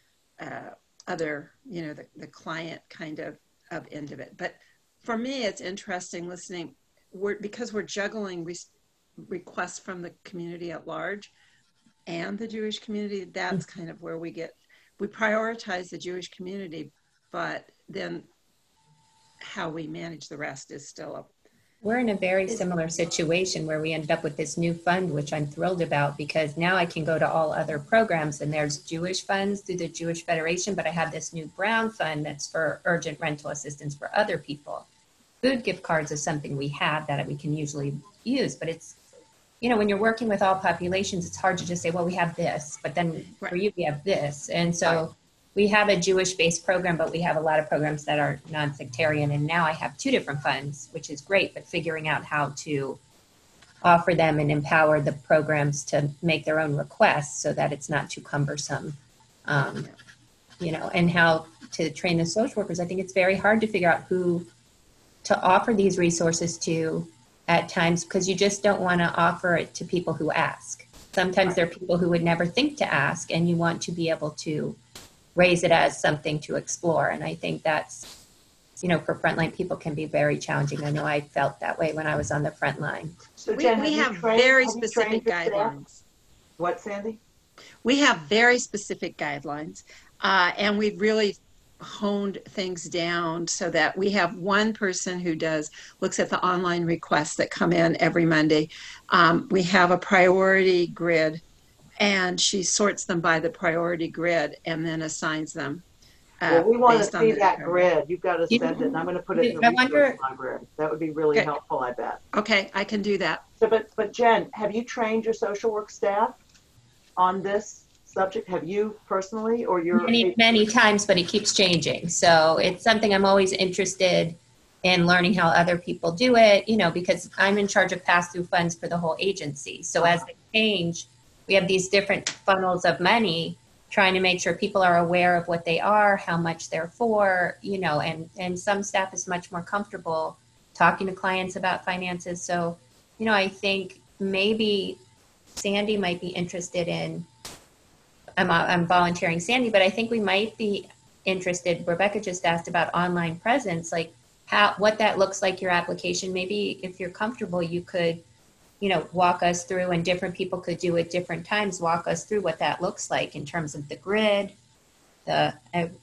other, the client kind of end of it. But for me, it's interesting listening because we're juggling requests from the community at large and the Jewish community. That's kind of where we prioritize the Jewish community, but then how we manage the rest is still up. We're in a very similar situation where we ended up with this new fund, which I'm thrilled about because now I can go to all other programs and there's Jewish funds through the Jewish Federation, but I have this new Brown fund that's for urgent rental assistance for other people. Food gift cards is something we have that we can usually use, but it's, when you're working with all populations, it's hard to just say, well, we have this, but then for you, we have this. And so we have a Jewish-based program, but we have a lot of programs that are non-sectarian. And now I have 2 different funds, which is great, but figuring out how to offer them and empower the programs to make their own requests so that it's not too cumbersome, and how to train the social workers. I think it's very hard to figure out who to offer these resources to at times because you just don't want to offer it to people who ask. sometimes there are people who would never think to ask, and you want to be able to raise it as something to explore. And I think that's, you know, for frontline people can be very challenging. I know I felt that way when I was on the front line. So We, Jen, we have have you trained- very have you specific trained your staff? guidelines. What, Sandy? We have very specific guidelines, and we've really honed things down so that we have one person who looks at the online requests that come in every Monday. We have a priority grid, and she sorts them by the priority grid and then assigns them. Well, we want to based on see their that priority. grid. You've got to send it, and I'm going to put it in the I resource wonder- library. That would be really Good. helpful, I bet. Okay, I can do that. So, but Jen, have you trained your social work staff on this subject? Have you personally, or your Many times, but it keeps changing. So it's something I'm always interested in learning how other people do it, you know, because I'm in charge of pass-through funds for the whole agency. So as they change, we have these different funnels of money, trying to make sure people are aware of what they are, how much they're for, you know, and some staff is much more comfortable talking to clients about finances. So, you know, I think maybe Sandy might be interested in, I'm volunteering Sandy, but I think we might be interested. Rebecca just asked about online presence, like what that looks like, your application. Maybe if you're comfortable, you could, you know, walk us through, and different people could do at different times, walk us through what that looks like in terms of the grid. I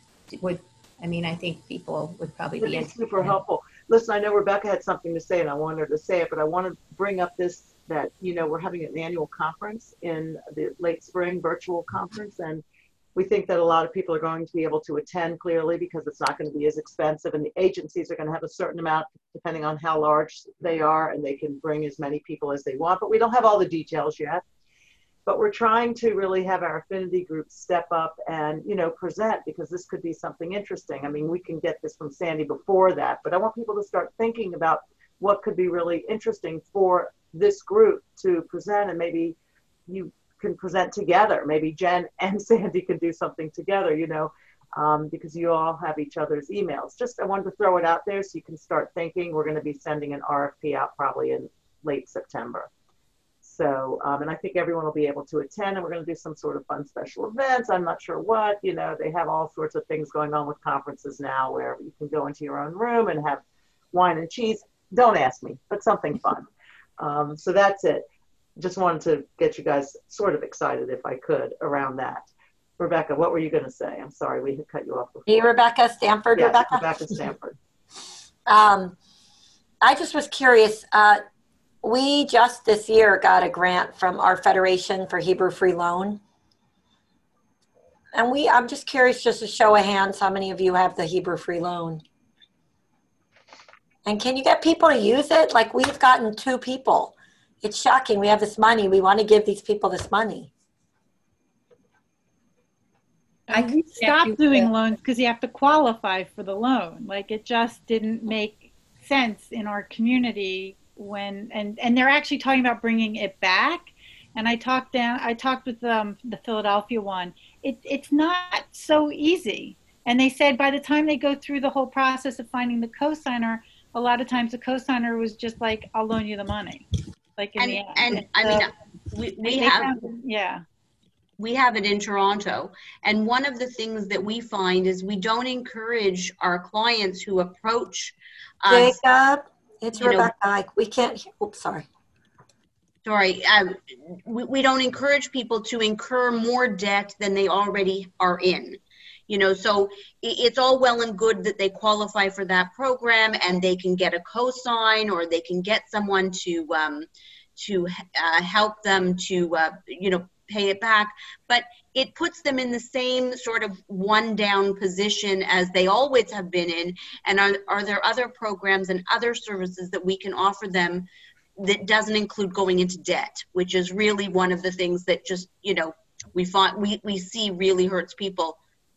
think people would probably be interested. super helpful. Listen, I know Rebecca had something to say, and I wanted her to say it, but I want to bring up this, that, you know, we're having an annual conference in the late spring, virtual conference, and we think that a lot of people are going to be able to attend, clearly, because it's not going to be as expensive, and the agencies are going to have a certain amount depending on how large they are, and they can bring as many people as they want, but we don't have all the details yet. But we're trying to really have our affinity groups step up and, you know, present, because this could be something interesting. I mean, we can get this from Sandy before that, but I want people to start thinking about what could be really interesting for this group to present, and maybe you can present together. Maybe Jen and Sandy can do something together, you know, because you all have each other's emails. Just, I wanted to throw it out there so you can start thinking. We're going to be sending an RFP out probably in late September. So, and I think everyone will be able to attend, and we're going to do some sort of fun special events. I'm not sure what, you know, they have all sorts of things going on with conferences now where you can go into your own room and have wine and cheese. Don't ask me, but something fun. So that's it. Just wanted to get you guys sort of excited, if I could, around that. Rebecca, what were you going to say? I'm sorry, we had cut you off before. Hey, Rebecca Stanford. Yes, Rebecca. Rebecca Stanford. I just was curious. We just this year got a grant from our Federation for Hebrew Free Loan. And I'm just curious, just a show of hands, how many of you have the Hebrew Free Loan? And can you get people to use it? Like, we've gotten 2 people. It's shocking. We have this money. We want to give these people this money. We stopped doing loans because you have to qualify for the loan. Like, it just didn't make sense in our community when, and they're actually talking about bringing it back. And I talked with the Philadelphia one. It's not so easy. And they said by the time they go through the whole process of finding the cosigner, a lot of times the cosigner was just like, I'll loan you the money. Like in the end. And I mean, we have it in Toronto. And one of the things that we find is we don't encourage our clients who approach us. Jacob, it's Rebecca. We can't, oops, sorry. Sorry, we don't encourage people to incur more debt than they already are in. You know, so it's all well and good that they qualify for that program and they can get a cosign, or they can get someone to help them to, you know, pay it back. But it puts them in the same sort of one down position as they always have been in. And are there other programs and other services that we can offer them that doesn't include going into debt, which is really one of the things that just, you know, we see really hurts people.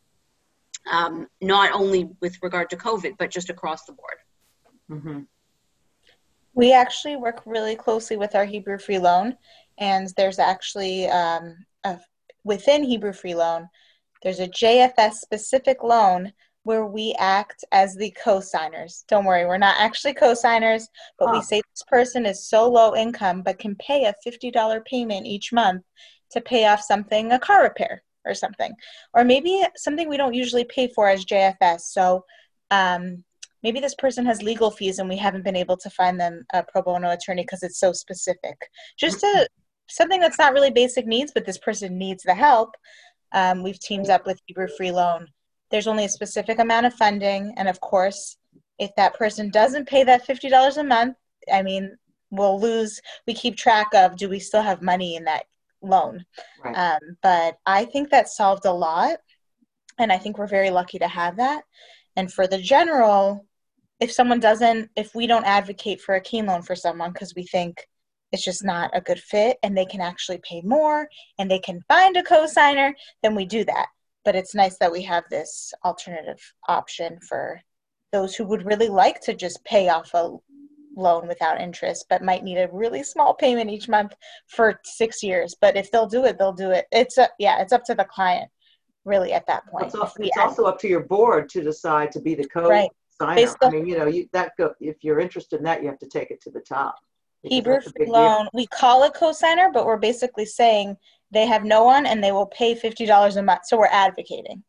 Not only with regard to COVID, but just across the board. Mm-hmm. We actually work really closely with our Hebrew Free Loan, and there's actually within Hebrew Free Loan, there's a JFS specific loan where we act as the co-signers. Don't worry, we're not actually co-signers, but we say this person is so low income but can pay a $50 payment each month to pay off something, a car repair or something. Or maybe something we don't usually pay for as JFS. So maybe this person has legal fees and we haven't been able to find them a pro bono attorney because it's so specific. Just something that's not really basic needs, but this person needs the help. We've teamed up with Hebrew Free Loan. There's only a specific amount of funding. And of course, if that person doesn't pay that $50 a month, I mean, we keep track of, do we still have money in that loan? Right. But I think that solved a lot. And I think we're very lucky to have that. And for the general, if we don't advocate for a Keen loan for someone because we think it's just not a good fit and they can actually pay more and they can find a co-signer, then we do that. But it's nice that we have this alternative option for those who would really like to just pay off a loan without interest, but might need a really small payment each month for 6 years. But if they'll do it, they'll do it. It's up to the client, really, at that point. It's also up to your board to decide to be the co-signer. Right. I mean, if you're interested in that, you have to take it to the top. Hebrew Free Loan, we call it co-signer, but we're basically saying they have no one and they will pay $50 a month. So we're advocating.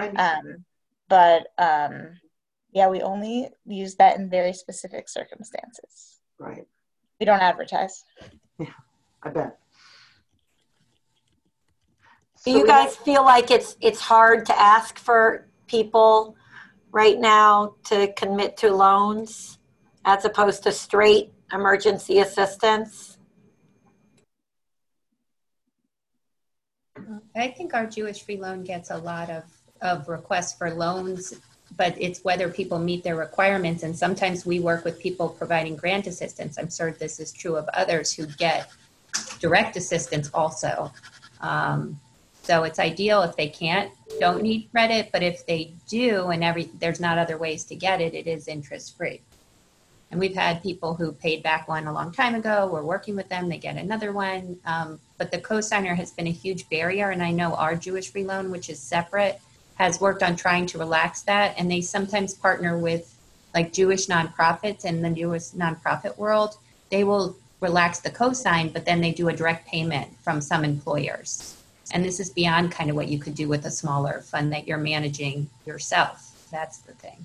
Yeah, we only use that in very specific circumstances. Right. We don't advertise. Yeah, I bet. Do you guys feel like it's hard to ask for people right now to commit to loans as opposed to straight emergency assistance? I think our Jewish Free Loan gets a lot of requests for loans, but it's whether people meet their requirements. And sometimes we work with people providing grant assistance. I'm sure this is true of others who get direct assistance also. So it's ideal if they don't need credit, but if they do and there's not other ways to get it, it is interest free. And we've had people who paid back one a long time ago. We're working with them. They get another one. But the co-signer has been a huge barrier. And I know our Jewish Free Loan, which is separate, has worked on trying to relax that. And they sometimes partner with like Jewish nonprofits in the Jewish nonprofit world. They will relax the co-sign, but then they do a direct payment from some employers. And this is beyond kind of what you could do with a smaller fund that you're managing yourself. That's the thing.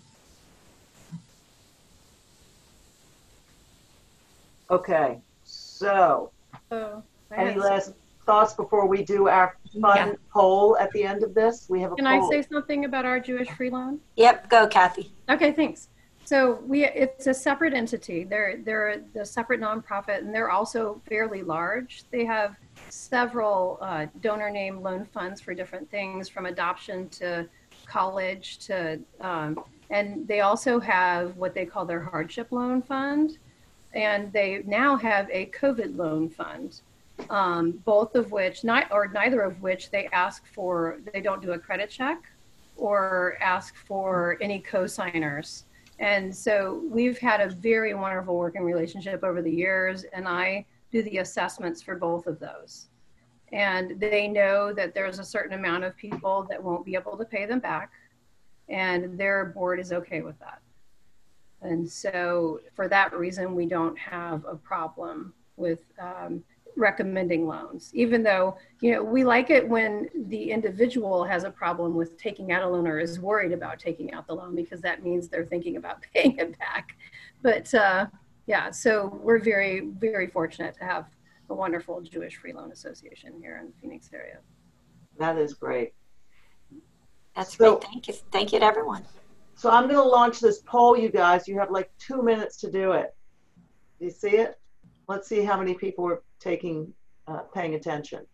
Okay, so any last thoughts before we do our fun poll at the end of this? We have a poll. Can I say something about our Jewish Free Loan? Yep, go Kathy. Okay, thanks. So it's a separate entity. They're a separate nonprofit, and they're also fairly large. They have several donor name loan funds for different things, from adoption to college to, and they also have what they call their hardship loan fund. And they now have a COVID loan fund, both of which, neither of which they don't do a credit check or ask for any co-signers. And so we've had a very wonderful working relationship over the years, and I do the assessments for both of those. And they know that there's a certain amount of people that won't be able to pay them back, and their board is okay with that. And so for that reason, we don't have a problem with recommending loans, even though, we like it when the individual has a problem with taking out a loan or is worried about taking out the loan, because that means they're thinking about paying it back. But yeah, so we're very, very fortunate to have a wonderful Jewish Free Loan Association here in the Phoenix area. That is great. That's great. Thank you. Thank you to everyone. So I'm going to launch this poll, you guys. You have like 2 minutes to do it. Do you see it? Let's see how many people are paying attention.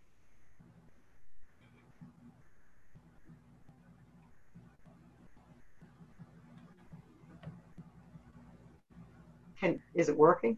Is it working?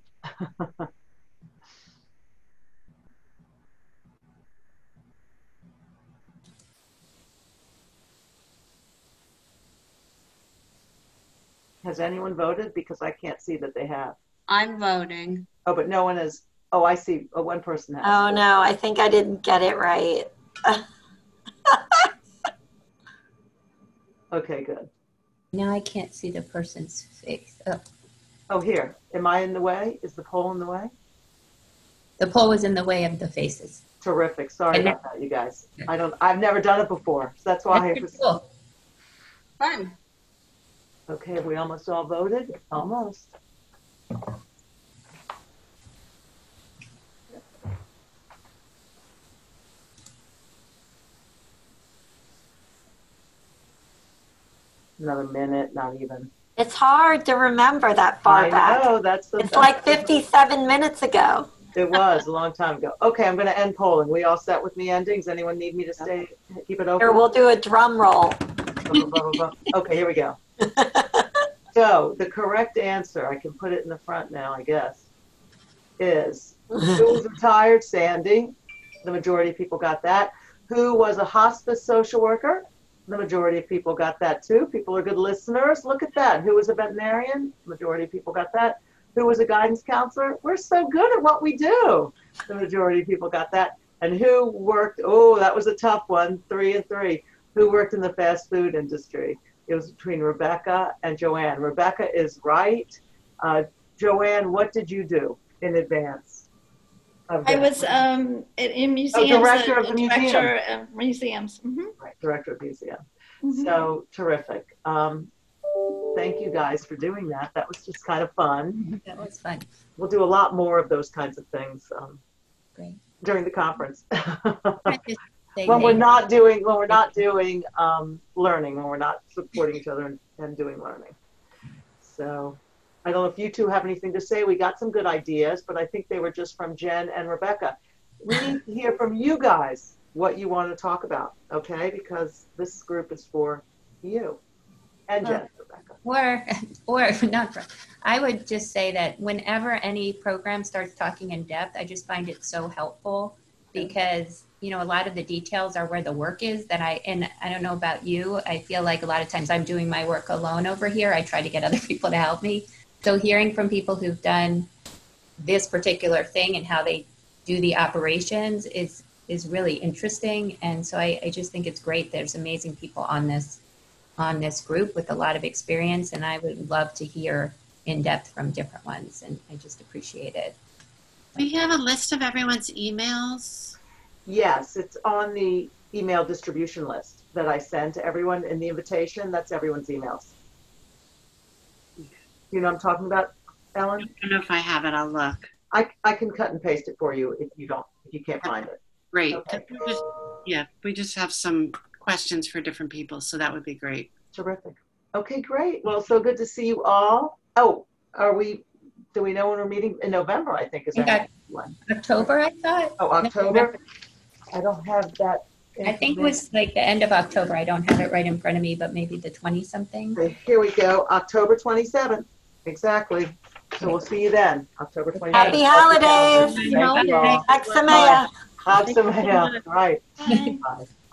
Has anyone voted? Because I can't see that they have. I'm voting. Oh, but no one is. Oh, I see. Oh, one person has. Oh, no, I think I didn't get it right. Okay, good. Now I can't see the person's face. Oh. Oh, here. Am I in the way? Is the poll in the way? The poll was in the way of the faces. Terrific. Sorry about that, you guys. I've never done it before, so that's why I was. Cool. Fun. Okay, have we almost all voted? Almost. Another minute, not even. It's hard to remember that far back. I know, that's the. It's like 57 minutes ago. It was a long time ago. Okay, I'm going to end polling. We all set with me endings? Anyone need me to stay, keep it open? Here, we'll do a drum roll. Okay, here we go. So the correct answer, I can put it in the front now, I guess, is who was retired? Sandy. The majority of people got that. Who was a hospice social worker? The majority of people got that too. People are good listeners. Look at that. Who was a veterinarian? The majority of people got that. Who was a guidance counselor? We're so good at what we do. The majority of people got that. And who worked, oh, that was a tough one, 3 and 3. Who worked in the fast food industry? It was between Rebecca and Joanne. Rebecca is right. Joanne, what did you do in advance? I was in museums. Oh, director of the museum. Director of museums. Mm-hmm. Right, director of museum. Mm-hmm. So terrific. Thank you guys for doing that. That was just kind of fun. That was fun. We'll do a lot more of those kinds of things Great. during the conference. Say when we're hey. not doing learning, when we're not supporting each other and doing learning. So I don't know if you two have anything to say. We got some good ideas, but I think they were just from Jen and Rebecca. We need to hear from you guys what you want to talk about, okay? Because this group is for you and Jen, Rebecca. Or not. I would just say that whenever any program starts talking in depth, I just find it so helpful because, you know, a lot of the details are where the work is and I don't know about you. I feel like a lot of times I'm doing my work alone over here. I try to get other people to help me. So hearing from people who've done this particular thing and how they do the operations is really interesting. And so I just think it's great. There's amazing people on this group with a lot of experience, and I would love to hear in depth from different ones, and I just appreciate it. Do you have a list of everyone's emails? Yes, it's on the email distribution list that I send to everyone in the invitation. That's everyone's emails. You know what I'm talking about, Ellen? I don't know if I have it. I'll look. I can cut and paste it for you if you can't find it. Great. Okay. We just have some questions for different people, so that would be great. Terrific. Okay, great. Well, so good to see you all. Oh, do we know when we're meeting? In November, I think is our one. October, I thought. Oh, October? I don't have that. I think it was like the end of October. I don't have it right in front of me, but maybe the 20-something. Okay, here we go. October 27th. Exactly. So we'll see you then. October 27th. Happy holidays. Thank you all. Haxamaya. Haxamaya. Right. Bye.